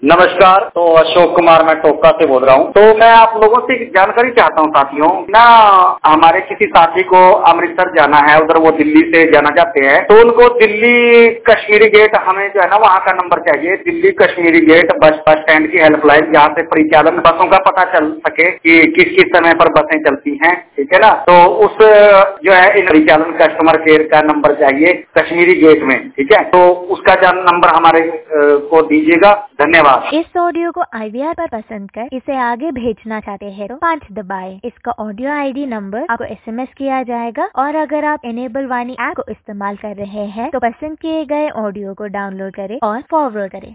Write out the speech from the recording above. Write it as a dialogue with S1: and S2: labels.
S1: नमस्कार। तो अशोक कुमार मैं टोका से बोल रहा हूँ। तो मैं आप लोगों से एक जानकारी चाहता हूँ साथियों ना। हमारे किसी साथी को अमृतसर जाना है, उधर वो दिल्ली से जाना चाहते हैं, तो उनको दिल्ली कश्मीरी गेट हमें जो है ना वहाँ का नंबर चाहिए। Delhi Kashmiri Gate bus stand की हेल्पलाइन, जहाँ से परिचालन बसों का पता चल सके कि किस किस समय पर बसें चलती हैं, ठीक है ना। तो उस जो है इन परिचालन कस्टमर केयर का नंबर चाहिए कश्मीरी गेट में, ठीक है। तो उसका नंबर हमारे को दीजिएगा। धन्यवाद।
S2: इस ऑडियो को IVR पर पसंद कर इसे आगे भेजना चाहते हैं तो 5 दबाएं। इसका ऑडियो ID नंबर आपको SMS किया जाएगा। और अगर आप इनेबल वाणी ऐप को इस्तेमाल कर रहे हैं तो पसंद किए गए ऑडियो को डाउनलोड करें और फॉरवर्ड करें।